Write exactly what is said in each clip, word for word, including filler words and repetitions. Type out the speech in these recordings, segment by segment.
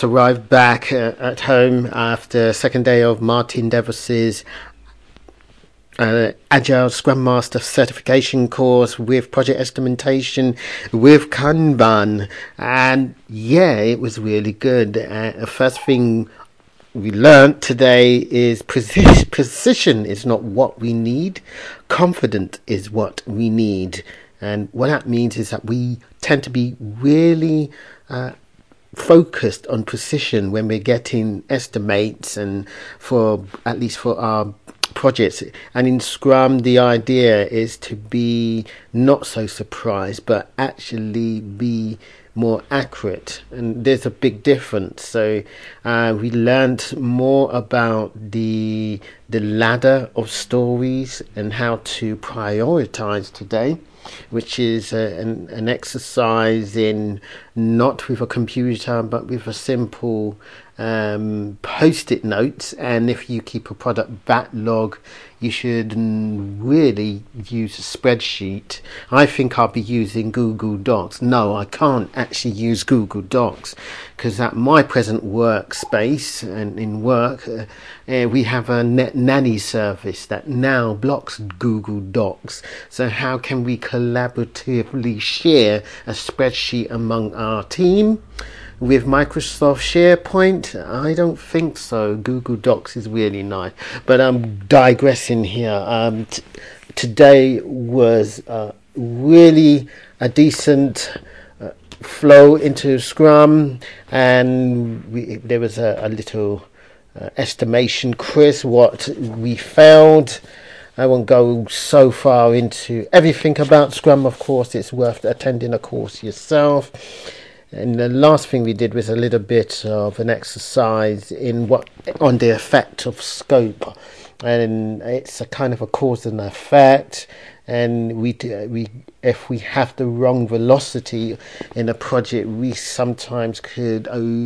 Arrived back uh, at home after second day of Martin Devos's uh, Agile Scrum Master certification course with project estimation with Kanban, and yeah, it was really good. Uh, the first thing we learned today is precision, precision is not what we need, confident is what we need. And what that means is that we tend to be really uh, focused on precision when we're getting estimates, and for at least for our projects. And in Scrum, the idea is to be not so surprised, but actually be more accurate, and there's a big difference. So uh, we learned more about the the ladder of stories and how to prioritize today, which is a, an, an exercise in not with a computer but with a simple um, post-it notes. And if you keep a product backlog, you should really use a spreadsheet. I think I'll be using Google Docs. No, I can't actually use Google Docs because at my present workspace and in work, uh, uh, we have a net nanny service that now blocks Google Docs. So how can we collaboratively share a spreadsheet among our team? With Microsoft SharePoint, I don't think so. Google Docs is really nice. But I'm digressing here. Um, t- today was uh, really a decent uh, flow into Scrum, and we, there was a, a little uh, estimation quiz, what we found. I won't go so far into everything about Scrum. Of course, it's worth attending a course yourself. And the last thing we did was a little bit of an exercise in what on the effect of scope, and it's a kind of a cause and effect. And we we if we have the wrong velocity in a project, we sometimes could oh,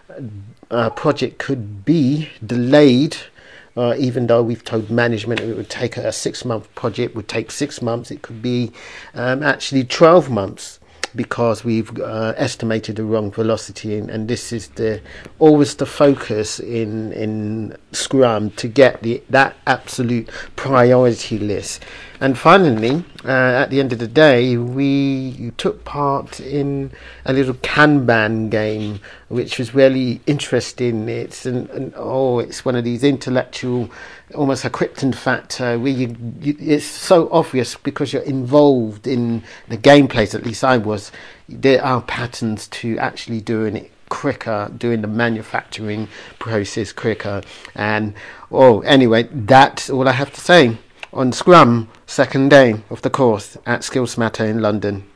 a project could be delayed. Uh, even though we've told management it would take a six-month project, would take six months, it could be um, actually twelve months. Because we've uh, estimated the wrong velocity, and, and this is the always the focus in in Scrum, to get the that absolute priority list. And finally, uh, at the end of the day, we took part in a little Kanban game, which was really interesting. It's an, an oh, it's one of these intellectual, almost a Krypton factor, where you, you it's so obvious because you're involved in the gameplays. At least I was. There are patterns to actually doing it quicker, doing the manufacturing process quicker. And oh, anyway, that's all I have to say on Scrum, second day of the course at Skills Matter in London.